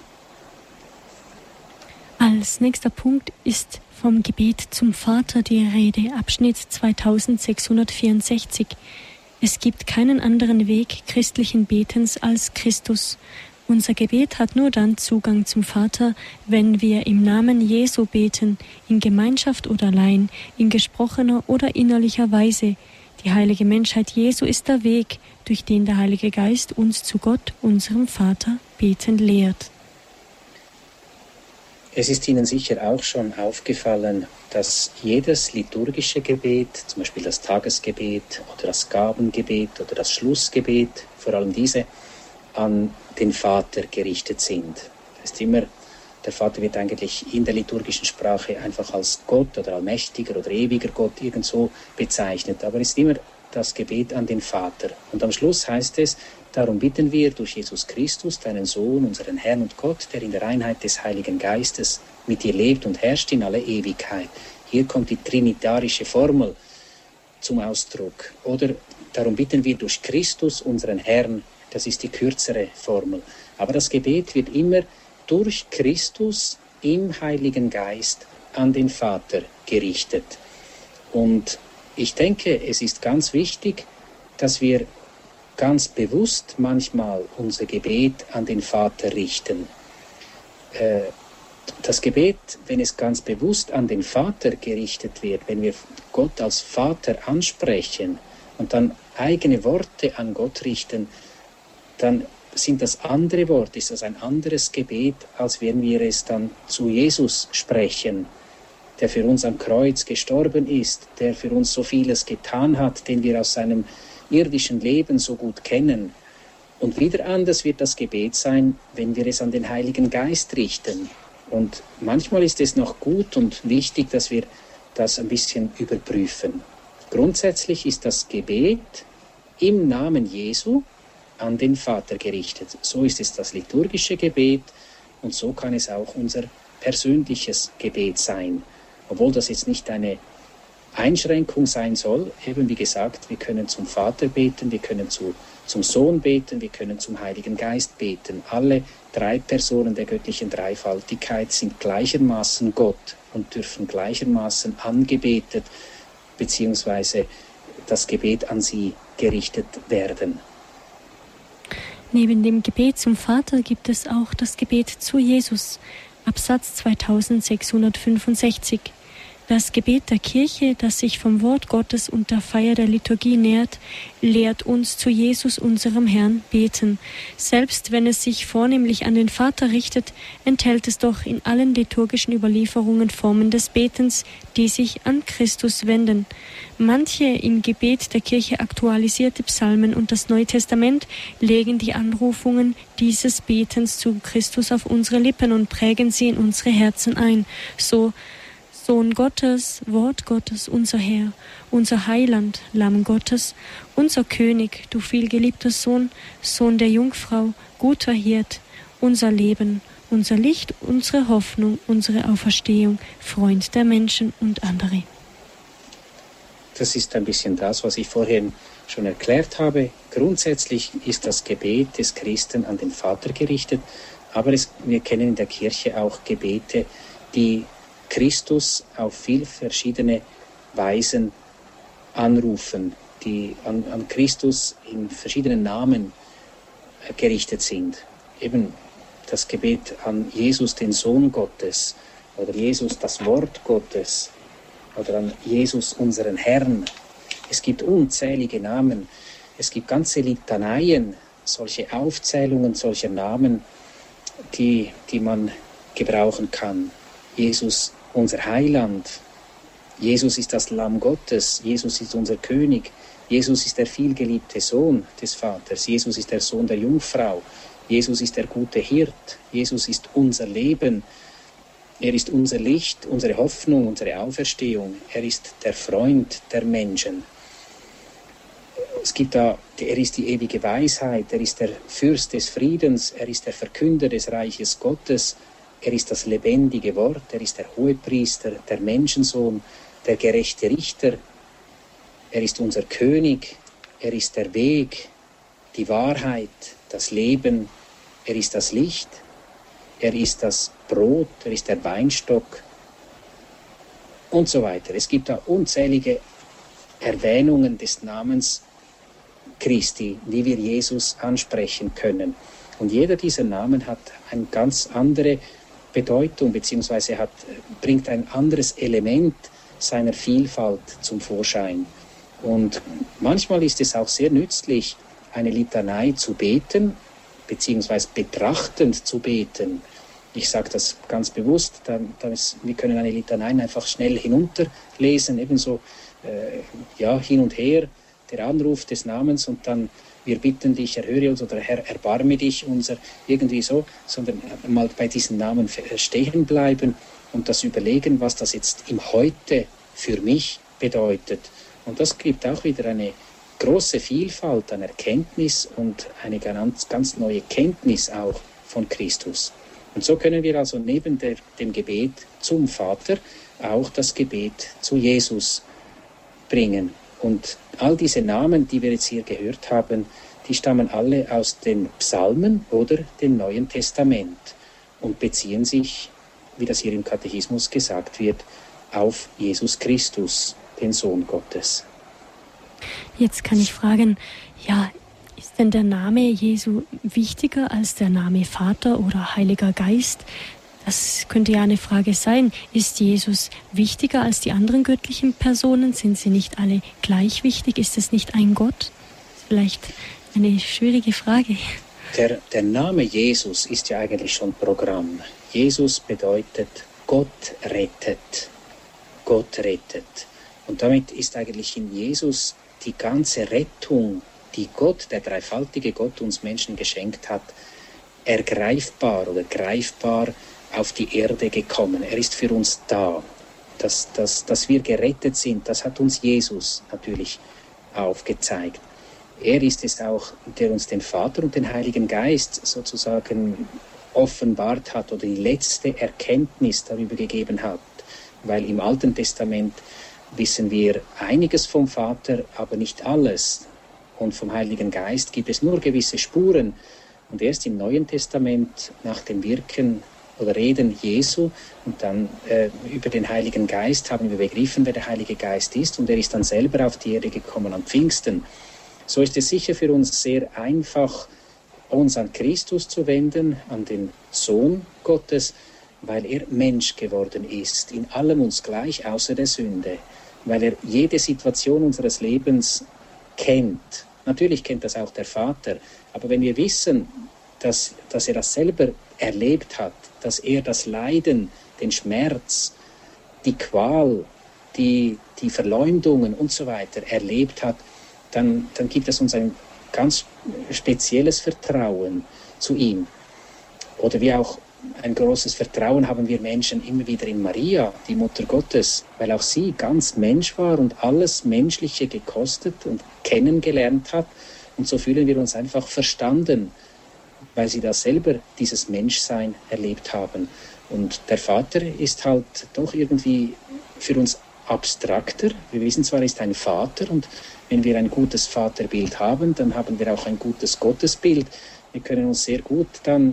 Als nächster Punkt ist vom Gebet zum Vater die Rede, Abschnitt 2664. Es gibt keinen anderen Weg christlichen Betens als Christus. Unser Gebet hat nur dann Zugang zum Vater, wenn wir im Namen Jesu beten, in Gemeinschaft oder allein, in gesprochener oder innerlicher Weise. Die heilige Menschheit Jesu ist der Weg, durch den der Heilige Geist uns zu Gott, unserem Vater, beten lehrt. Es ist Ihnen sicher auch schon aufgefallen, dass jedes liturgische Gebet, zum Beispiel das Tagesgebet oder das Gabengebet oder das Schlussgebet, vor allem diese, an den Vater gerichtet sind. Das ist immer, der Vater wird eigentlich in der liturgischen Sprache einfach als Gott oder allmächtiger oder ewiger Gott irgendwo bezeichnet, aber es ist immer das Gebet an den Vater. Und am Schluss heißt es, darum bitten wir durch Jesus Christus, deinen Sohn, unseren Herrn und Gott, der in der Einheit des Heiligen Geistes mit dir lebt und herrscht in alle Ewigkeit. Hier kommt die trinitarische Formel zum Ausdruck. Oder darum bitten wir durch Christus, unseren Herrn. Das ist die kürzere Formel. Aber das Gebet wird immer durch Christus im Heiligen Geist an den Vater gerichtet. Und ich denke, es ist ganz wichtig, dass wir ganz bewusst manchmal unser Gebet an den Vater richten. Das Gebet, wenn es ganz bewusst an den Vater gerichtet wird, wenn wir Gott als Vater ansprechen und dann eigene Worte an Gott richten, dann sind das andere Worte, ist das ein anderes Gebet, als wenn wir es dann zu Jesus sprechen, der für uns am Kreuz gestorben ist, der für uns so vieles getan hat, den wir aus seinem irdischen Leben so gut kennen. Und wieder anders wird das Gebet sein, wenn wir es an den Heiligen Geist richten. Und manchmal ist es noch gut und wichtig, dass wir das ein bisschen überprüfen. Grundsätzlich ist das Gebet im Namen Jesu an den Vater gerichtet. So ist es das liturgische Gebet und so kann es auch unser persönliches Gebet sein. Obwohl das jetzt nicht eine Einschränkung sein soll, eben wie gesagt, wir können zum Vater beten, wir können zum Sohn beten, wir können zum Heiligen Geist beten. Alle drei Personen der göttlichen Dreifaltigkeit sind gleichermaßen Gott und dürfen gleichermaßen angebetet bzw. das Gebet an sie gerichtet werden. Neben dem Gebet zum Vater gibt es auch das Gebet zu Jesus, Absatz 2665. Das Gebet der Kirche, das sich vom Wort Gottes und der Feier der Liturgie nährt, lehrt uns zu Jesus, unserem Herrn, beten. Selbst wenn es sich vornehmlich an den Vater richtet, enthält es doch in allen liturgischen Überlieferungen Formen des Betens, die sich an Christus wenden. Manche im Gebet der Kirche aktualisierte Psalmen und das Neue Testament legen die Anrufungen dieses Betens zu Christus auf unsere Lippen und prägen sie in unsere Herzen ein. So: Sohn Gottes, Wort Gottes, unser Herr, unser Heiland, Lamm Gottes, unser König, du vielgeliebter Sohn, Sohn der Jungfrau, guter Hirt, unser Leben, unser Licht, unsere Hoffnung, unsere Auferstehung, Freund der Menschen und andere. Das ist ein bisschen das, was ich vorhin schon erklärt habe. Grundsätzlich ist das Gebet des Christen an den Vater gerichtet, aber wir kennen in der Kirche auch Gebete, die Christus auf viel verschiedene Weisen anrufen, die an Christus in verschiedenen Namen gerichtet sind. Eben das Gebet an Jesus, den Sohn Gottes, oder Jesus, das Wort Gottes, oder an Jesus, unseren Herrn. Es gibt unzählige Namen, es gibt ganze Litaneien, solche Aufzählungen solcher Namen, die man gebrauchen kann. Jesus, unser Heiland. Jesus ist das Lamm Gottes. Jesus ist unser König. Jesus ist der vielgeliebte Sohn des Vaters. Jesus ist der Sohn der Jungfrau. Jesus ist der gute Hirt. Jesus ist unser Leben. Er ist unser Licht, unsere Hoffnung, unsere Auferstehung. Er ist der Freund der Menschen. Er ist die ewige Weisheit. Er ist der Fürst des Friedens. Er ist der Verkünder des Reiches Gottes. Er ist das lebendige Wort, er ist der Hohepriester, der Menschensohn, der gerechte Richter. Er ist unser König, er ist der Weg, die Wahrheit, das Leben. Er ist das Licht, er ist das Brot, er ist der Weinstock und so weiter. Es gibt da unzählige Erwähnungen des Namens Christi, wie wir Jesus ansprechen können. Und jeder dieser Namen hat eine ganz andere Bedeutung, beziehungsweise bringt ein anderes Element seiner Vielfalt zum Vorschein. Und manchmal ist es auch sehr nützlich, eine Litanei zu beten, beziehungsweise betrachtend zu beten. Ich sage das ganz bewusst, wir können eine Litanei einfach schnell hinunterlesen, ebenso hin und her, der Anruf des Namens und dann: Wir bitten dich, erhöre uns, oder Herr, erbarme dich, irgendwie so, sondern mal bei diesen Namen stehen bleiben und das überlegen, was das jetzt im Heute für mich bedeutet. Und das gibt auch wieder eine große Vielfalt an Erkenntnis und eine ganz neue Kenntnis auch von Christus. Und so können wir also neben dem Gebet zum Vater auch das Gebet zu Jesus bringen. Und all diese Namen, die wir jetzt hier gehört haben, die stammen alle aus den Psalmen oder dem Neuen Testament und beziehen sich, wie das hier im Katechismus gesagt wird, auf Jesus Christus, den Sohn Gottes. Jetzt kann ich fragen, ist denn der Name Jesu wichtiger als der Name Vater oder Heiliger Geist? Das könnte ja eine Frage sein. Ist Jesus wichtiger als die anderen göttlichen Personen? Sind sie nicht alle gleich wichtig? Ist es nicht ein Gott? Vielleicht eine schwierige Frage. Der Name Jesus ist ja eigentlich schon Programm. Jesus bedeutet Gott rettet. Gott rettet. Und damit ist eigentlich in Jesus die ganze Rettung, die Gott, der dreifaltige Gott, uns Menschen geschenkt hat, ergreifbar oder greifbar auf die Erde gekommen. Er ist für uns da. Dass wir gerettet sind, das hat uns Jesus natürlich aufgezeigt. Er ist es auch, der uns den Vater und den Heiligen Geist sozusagen offenbart hat oder die letzte Erkenntnis darüber gegeben hat. Weil im Alten Testament wissen wir einiges vom Vater, aber nicht alles. Und vom Heiligen Geist gibt es nur gewisse Spuren. Und erst im Neuen Testament, nach dem Wirken oder Reden Jesu und dann über den Heiligen Geist, haben wir begriffen, wer der Heilige Geist ist. Und er ist dann selber auf die Erde gekommen am Pfingsten. So ist es sicher für uns sehr einfach, uns an Christus zu wenden, an den Sohn Gottes. weil er Mensch geworden ist, in allem uns gleich außer der Sünde, weil er jede Situation unseres Lebens kennt. Natürlich kennt das auch der Vater, aber wenn wir wissen, dass er das selber erlebt hat, dass er das Leiden, den Schmerz, die Qual, die Verleumdungen und so weiter erlebt hat, dann gibt es uns ein ganz spezielles Vertrauen zu ihm. Oder wie auch ein großes Vertrauen haben wir Menschen immer wieder in Maria, die Mutter Gottes, weil auch sie ganz Mensch war und alles Menschliche gekostet und kennengelernt hat. Und so fühlen wir uns einfach verstanden, weil sie da selber dieses Menschsein erlebt haben. Und der Vater ist halt doch irgendwie für uns abstrakter. Wir wissen zwar, er ist ein Vater, und wenn wir ein gutes Vaterbild haben, dann haben wir auch ein gutes Gottesbild. Wir können uns sehr gut dann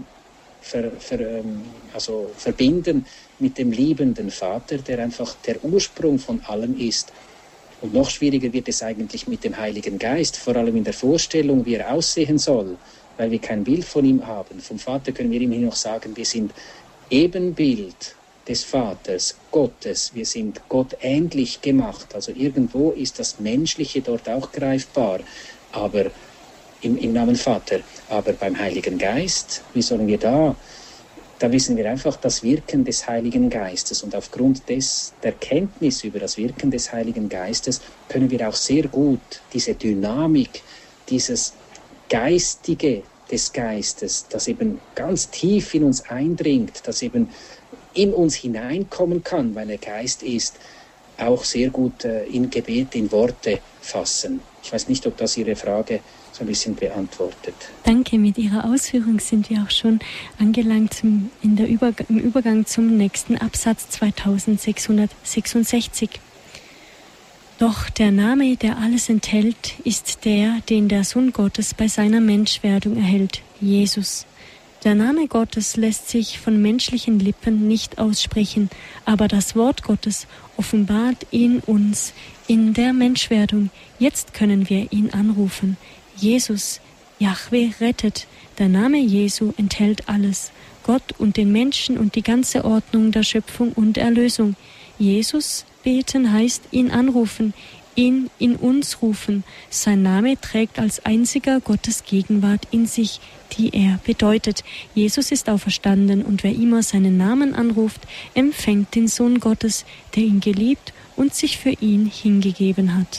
verbinden mit dem liebenden Vater, der einfach der Ursprung von allem ist. Und noch schwieriger wird es eigentlich mit dem Heiligen Geist, vor allem in der Vorstellung, wie er aussehen soll, weil wir kein Bild von ihm haben. Vom Vater können wir immerhin noch sagen, wir sind Ebenbild des Vaters, Gottes. Wir sind Gott ähnlich gemacht. Also irgendwo ist das Menschliche dort auch greifbar, aber im Namen Vater. Aber beim Heiligen Geist, wie sollen wir da wissen wir einfach das Wirken des Heiligen Geistes. Und aufgrund der Kenntnis über das Wirken des Heiligen Geistes können wir auch sehr gut diese Dynamik, dieses Geistige des Geistes, das eben ganz tief in uns eindringt, das eben in uns hineinkommen kann, weil er Geist ist, auch sehr gut in Gebet, in Worte fassen. Ich weiß nicht, ob das Ihre Frage so ein bisschen beantwortet. Danke, mit Ihrer Ausführung sind wir auch schon angelangt im Übergang zum nächsten Absatz 2666. Doch der Name, der alles enthält, ist der, den der Sohn Gottes bei seiner Menschwerdung erhält, Jesus. Der Name Gottes lässt sich von menschlichen Lippen nicht aussprechen, aber das Wort Gottes offenbart ihn uns in der Menschwerdung. Jetzt können wir ihn anrufen. Jesus, Jahwe rettet. Der Name Jesu enthält alles. Gott und den Menschen und die ganze Ordnung der Schöpfung und Erlösung. Jesus beten heißt ihn anrufen, ihn in uns rufen. Sein Name trägt als einziger Gottes Gegenwart in sich, die er bedeutet. Jesus ist auferstanden, und wer immer seinen Namen anruft, empfängt den Sohn Gottes, der ihn geliebt und sich für ihn hingegeben hat.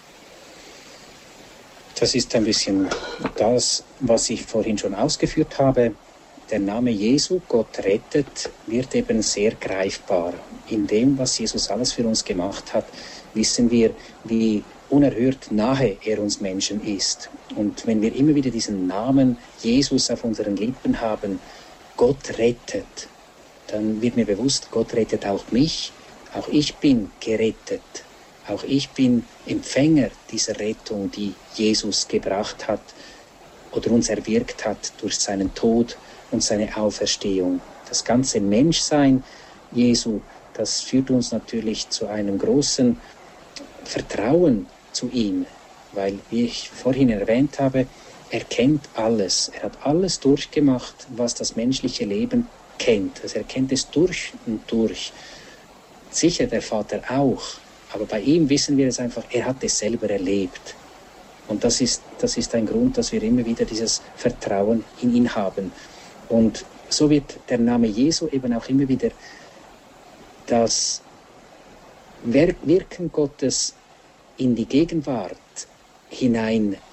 Das ist ein bisschen das, was ich vorhin schon ausgeführt habe. Der Name Jesu, Gott rettet, wird eben sehr greifbar. In dem, was Jesus alles für uns gemacht hat, wissen wir, wie unerhört nahe er uns Menschen ist. Und wenn wir immer wieder diesen Namen Jesus auf unseren Lippen haben, Gott rettet, dann wird mir bewusst, Gott rettet auch mich. Auch ich bin gerettet. Auch ich bin Empfänger dieser Rettung, die Jesus gebracht hat oder uns erwirkt hat durch seinen Tod und seine Auferstehung. Das ganze Menschsein Jesu, das führt uns natürlich zu einem großen Vertrauen zu ihm, weil, wie ich vorhin erwähnt habe, er kennt alles. Er hat alles durchgemacht, was das menschliche Leben kennt. Also er kennt es durch und durch. Sicher der Vater auch, aber bei ihm wissen wir es einfach, er hat es selber erlebt. Und das ist ein Grund, dass wir immer wieder dieses Vertrauen in ihn haben. Und so wird der Name Jesu eben auch immer wieder das Wirken Gottes in die Gegenwart hineingebracht.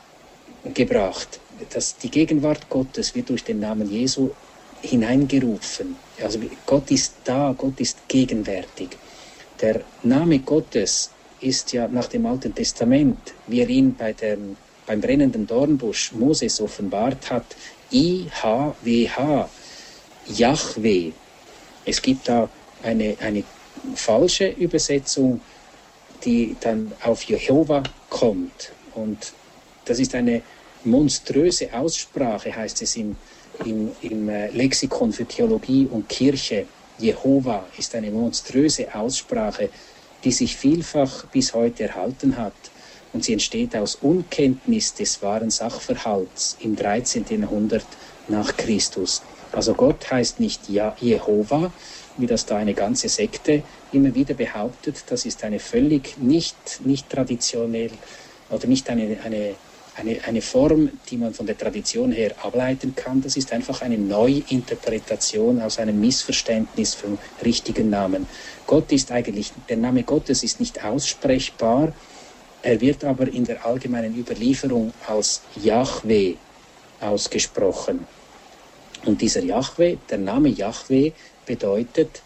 Die Gegenwart Gottes wird durch den Namen Jesu hineingerufen. Also Gott ist da, Gott ist gegenwärtig. Der Name Gottes ist ja nach dem Alten Testament, wie er ihn beim brennenden Dornbusch Moses offenbart hat, IHWH, Jahwe. Es gibt da eine falsche Übersetzung, die dann auf Jehova kommt. Und das ist eine monströse Aussprache, heißt es im Lexikon für Theologie und Kirche. Jehova ist eine monströse Aussprache, die sich vielfach bis heute erhalten hat. Und sie entsteht aus Unkenntnis des wahren Sachverhalts im 13. Jahrhundert nach Christus. Also Gott heißt nicht Jehova, wie das da eine ganze Sekte immer wieder behauptet. Das ist eine völlig nicht traditionell oder nicht eine Form, die man von der Tradition her ableiten kann. Das ist einfach eine Neuinterpretation aus einem Missverständnis vom richtigen Namen. Der Name Gottes ist nicht aussprechbar. Er wird aber in der allgemeinen Überlieferung als Jahwe ausgesprochen. Und dieser Jahwe, der Name Jahwe, bedeutet,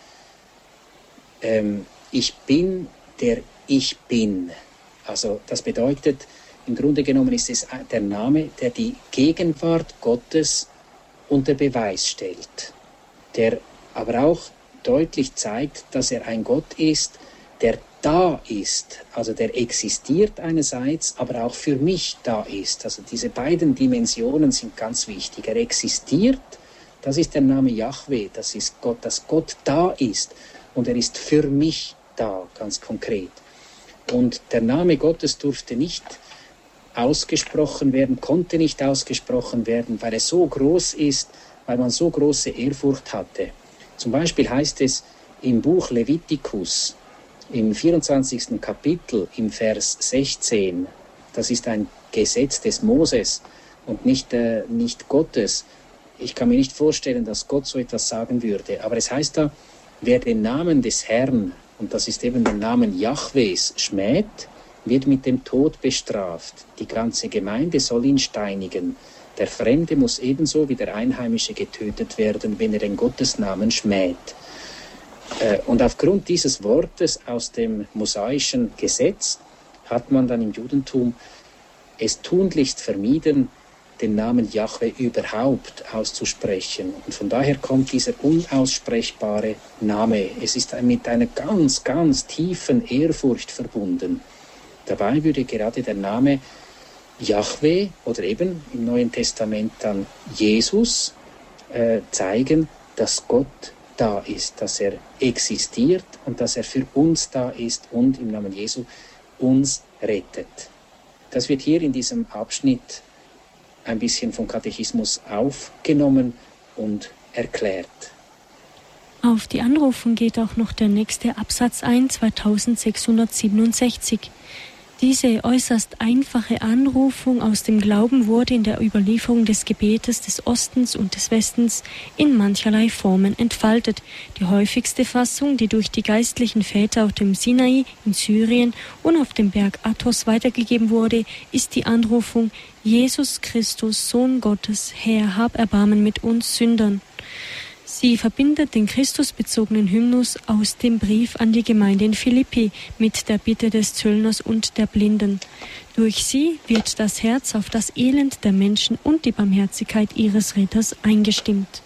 ich bin, der ich bin. Also das bedeutet, im Grunde genommen ist es der Name, der die Gegenwart Gottes unter Beweis stellt, der aber auch deutlich zeigt, dass er ein Gott ist, der da ist, also der existiert einerseits, aber auch für mich da ist. Also diese beiden Dimensionen sind ganz wichtig. Er existiert, das ist der Name Jahwe, das ist Gott, dass Gott da ist und er ist für mich da, ganz konkret. Und der Name Gottes durfte nicht ausgesprochen werden, konnte nicht ausgesprochen werden, weil er so groß ist, weil man so große Ehrfurcht hatte. Zum Beispiel heißt es im Buch Levitikus, im 24. Kapitel, im Vers 16, das ist ein Gesetz des Moses und nicht Gottes. Ich kann mir nicht vorstellen, dass Gott so etwas sagen würde. Aber es heißt da, wer den Namen des Herrn, und das ist eben der Namen Jahwes, schmäht, wird mit dem Tod bestraft. Die ganze Gemeinde soll ihn steinigen. Der Fremde muss ebenso wie der Einheimische getötet werden, wenn er den Gottesnamen schmäht. Und aufgrund dieses Wortes aus dem mosaischen Gesetz hat man dann im Judentum es tunlichst vermieden, den Namen Jahwe überhaupt auszusprechen. Und von daher kommt dieser unaussprechbare Name. Es ist mit einer ganz, ganz tiefen Ehrfurcht verbunden. Dabei würde gerade der Name Jahwe oder eben im Neuen Testament dann Jesus zeigen, dass Gott da ist, dass er existiert und dass er für uns da ist und im Namen Jesu uns rettet. Das wird hier in diesem Abschnitt ein bisschen vom Katechismus aufgenommen und erklärt. Auf die Anrufung geht auch noch der nächste Absatz ein, 2667. Diese äußerst einfache Anrufung aus dem Glauben wurde in der Überlieferung des Gebetes des Ostens und des Westens in mancherlei Formen entfaltet. Die häufigste Fassung, die durch die geistlichen Väter auf dem Sinai, in Syrien und auf dem Berg Athos weitergegeben wurde, ist die Anrufung: Jesus Christus, Sohn Gottes, Herr, hab Erbarmen mit uns Sündern. Sie verbindet den christusbezogenen Hymnus aus dem Brief an die Gemeinde in Philippi mit der Bitte des Zöllners und der Blinden. Durch sie wird das Herz auf das Elend der Menschen und die Barmherzigkeit ihres Retters eingestimmt.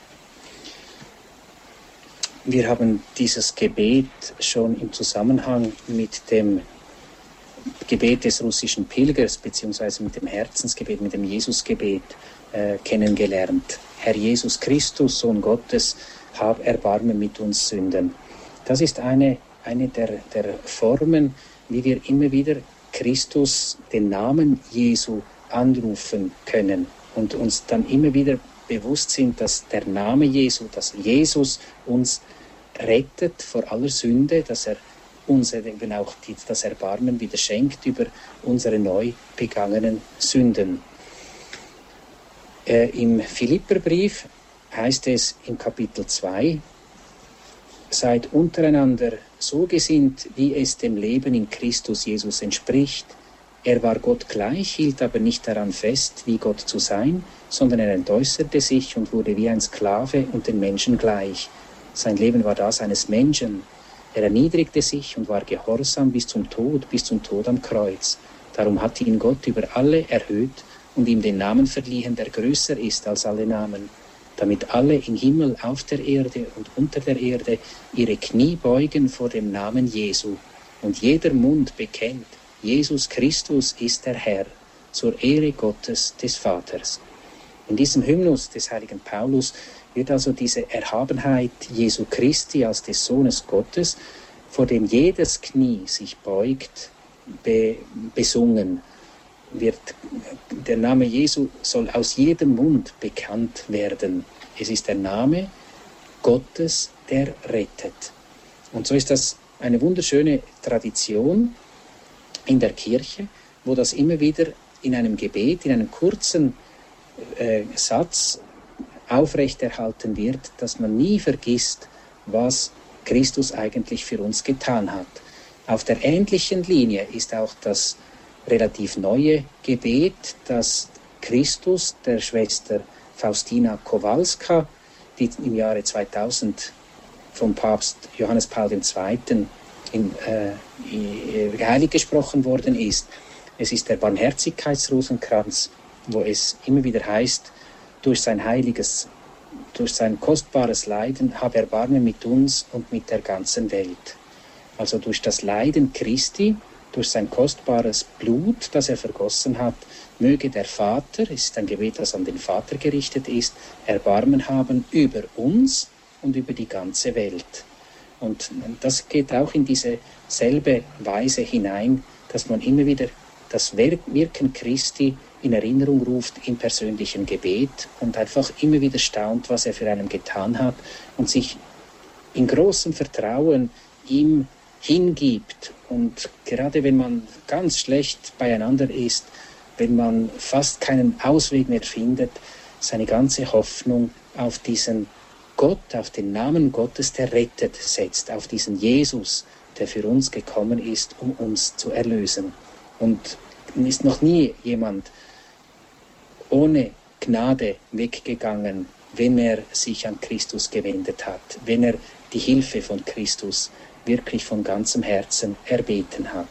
Wir haben dieses Gebet schon im Zusammenhang mit dem Gebet des russischen Pilgers beziehungsweise mit dem Herzensgebet, mit dem Jesusgebet kennengelernt. Herr Jesus Christus, Sohn Gottes, hab Erbarmen mit uns Sündern. Das ist eine der Formen, wie wir immer wieder Christus, den Namen Jesu, anrufen können und uns dann immer wieder bewusst sind, dass der Name Jesu, dass Jesus uns rettet vor aller Sünde, dass er uns eben auch das Erbarmen wieder schenkt über unsere neu begangenen Sünden. Im Philipperbrief heißt es im Kapitel 2, seid untereinander so gesinnt, wie es dem Leben in Christus Jesus entspricht. Er war Gott gleich, hielt aber nicht daran fest, wie Gott zu sein, sondern er entäußerte sich und wurde wie ein Sklave und den Menschen gleich. Sein Leben war das eines Menschen. Er erniedrigte sich und war gehorsam bis zum Tod am Kreuz. Darum hat ihn Gott über alle erhöht und ihm den Namen verliehen, der größer ist als alle Namen, damit alle im Himmel, auf der Erde und unter der Erde ihre Knie beugen vor dem Namen Jesu und jeder Mund bekennt, Jesus Christus ist der Herr, zur Ehre Gottes des Vaters. In diesem Hymnus des heiligen Paulus wird also diese Erhabenheit Jesu Christi als des Sohnes Gottes, vor dem jedes Knie sich beugt, besungen. der Name Jesu soll aus jedem Mund bekannt werden. Es ist der Name Gottes, der rettet. Und so ist das eine wunderschöne Tradition in der Kirche, wo das immer wieder in einem Gebet, in einem kurzen Satz aufrechterhalten wird, dass man nie vergisst, was Christus eigentlich für uns getan hat. Auf der ähnlichen Linie ist auch das relativ neue Gebet, das Christus der Schwester Faustina Kowalska, die im Jahre 2000 vom Papst Johannes Paul II. Heilig gesprochen worden ist. Es ist der Barmherzigkeitsrosenkranz, wo es immer wieder heißt, durch sein kostbares Leiden habe Erbarmen mit uns und mit der ganzen Welt. Also durch das Leiden Christi, durch sein kostbares Blut, das er vergossen hat, möge der Vater, es ist ein Gebet, das an den Vater gerichtet ist, Erbarmen haben über uns und über die ganze Welt. Und das geht auch in diese selbe Weise hinein, dass man immer wieder das Wirken Christi in Erinnerung ruft im persönlichen Gebet und einfach immer wieder staunt, was er für einen getan hat und sich in großem Vertrauen ihm hingibt. Und gerade wenn man ganz schlecht beieinander ist, wenn man fast keinen Ausweg mehr findet, seine ganze Hoffnung auf diesen Gott, auf den Namen Gottes, der rettet, setzt, auf diesen Jesus, der für uns gekommen ist, um uns zu erlösen. Und ist noch nie jemand ohne Gnade weggegangen, wenn er sich an Christus gewendet hat, wenn er die Hilfe von Christus wirklich von ganzem Herzen erbeten hat.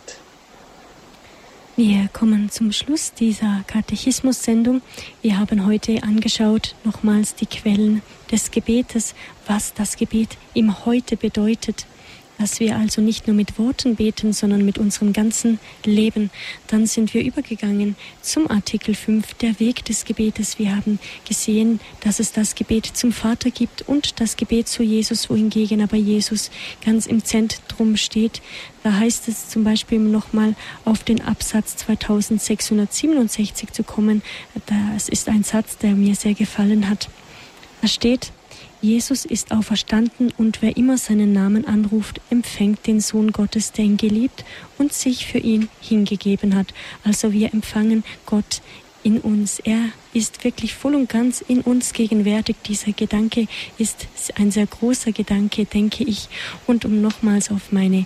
Wir kommen zum Schluss dieser Katechismus-Sendung. Wir haben heute angeschaut, nochmals die Quellen des Gebetes, was das Gebet im Heute bedeutet. Dass wir also nicht nur mit Worten beten, sondern mit unserem ganzen Leben. Dann sind wir übergegangen zum Artikel 5, der Weg des Gebetes. Wir haben gesehen, dass es das Gebet zum Vater gibt und das Gebet zu Jesus, wohingegen aber Jesus ganz im Zentrum steht. Da heißt es zum Beispiel nochmal auf den Absatz 2667 zu kommen. Das ist ein Satz, der mir sehr gefallen hat. Da steht: Jesus ist auferstanden und wer immer seinen Namen anruft, empfängt den Sohn Gottes, der ihn geliebt und sich für ihn hingegeben hat. Also wir empfangen Gott in uns. Er ist wirklich voll und ganz in uns gegenwärtig. Dieser Gedanke ist ein sehr großer Gedanke, denke ich. Und um nochmals auf meine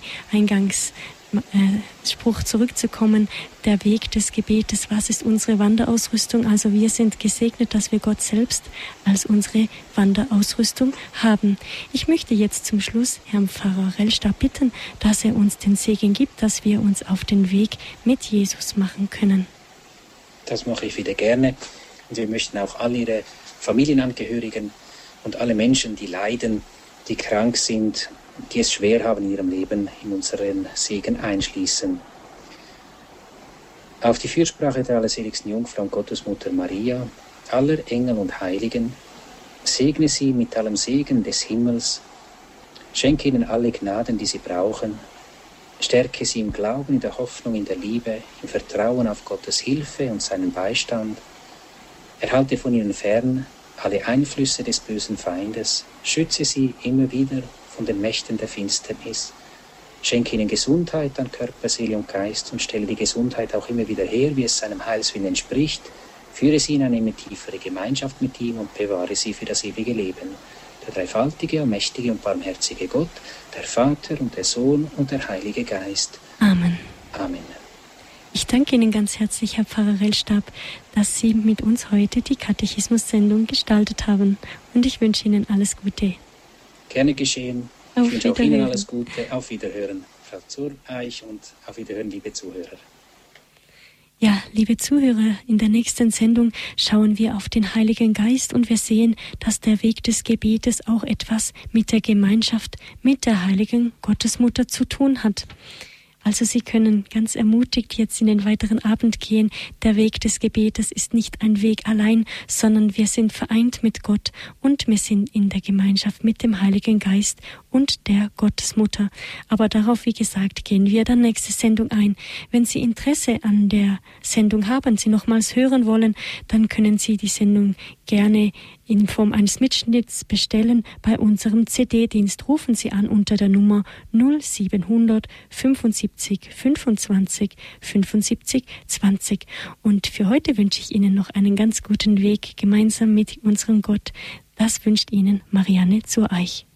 Spruch zurückzukommen, der Weg des Gebetes, was ist unsere Wanderausrüstung? Also wir sind gesegnet, dass wir Gott selbst als unsere Wanderausrüstung haben. Ich möchte jetzt zum Schluss Herrn Pfarrer Rellstab bitten, dass er uns den Segen gibt, dass wir uns auf den Weg mit Jesus machen können. Das mache ich wieder gerne. Und wir möchten auch all Ihre Familienangehörigen und alle Menschen, die leiden, die krank sind, die es schwer haben in ihrem Leben, in unseren Segen einschließen. Auf die Fürsprache der allerseligsten Jungfrau und Gottesmutter Maria, aller Engel und Heiligen, segne sie mit allem Segen des Himmels, schenke ihnen alle Gnaden, die sie brauchen, stärke sie im Glauben, in der Hoffnung, in der Liebe, im Vertrauen auf Gottes Hilfe und seinen Beistand, erhalte von ihnen fern alle Einflüsse des bösen Feindes, schütze sie immer wieder von den Mächten der Finsternis. Schenke ihnen Gesundheit an Körper, Seele und Geist und stelle die Gesundheit auch immer wieder her, wie es seinem Heilswillen entspricht. Führe sie in eine immer tiefere Gemeinschaft mit ihm und bewahre sie für das ewige Leben. Der dreifaltige, allmächtige und barmherzige Gott, der Vater und der Sohn und der Heilige Geist. Amen. Amen. Ich danke Ihnen ganz herzlich, Herr Pfarrer Rellstab, dass Sie mit uns heute die Katechismus-Sendung gestaltet haben. Und ich wünsche Ihnen alles Gute. Gerne geschehen. Ich wünsche auch Ihnen alles Gute. Auf Wiederhören, Frau Zureich, und auf Wiederhören, liebe Zuhörer. Ja, liebe Zuhörer, in der nächsten Sendung schauen wir auf den Heiligen Geist und wir sehen, dass der Weg des Gebetes auch etwas mit der Gemeinschaft mit der Heiligen Gottesmutter zu tun hat. Also Sie können ganz ermutigt jetzt in den weiteren Abend gehen. Der Weg des Gebetes ist nicht ein Weg allein, sondern wir sind vereint mit Gott und wir sind in der Gemeinschaft mit dem Heiligen Geist und der Gottesmutter. Aber darauf, wie gesagt, gehen wir dann nächste Sendung ein. Wenn Sie Interesse an der Sendung haben, Sie nochmals hören wollen, dann können Sie die Sendung gerne in Form eines Mitschnitts bestellen bei unserem CD-Dienst. Rufen Sie an unter der Nummer 0700 75 25 75 20. Und für heute wünsche ich Ihnen noch einen ganz guten Weg gemeinsam mit unserem Gott. Das wünscht Ihnen Marianne Zur-Eich.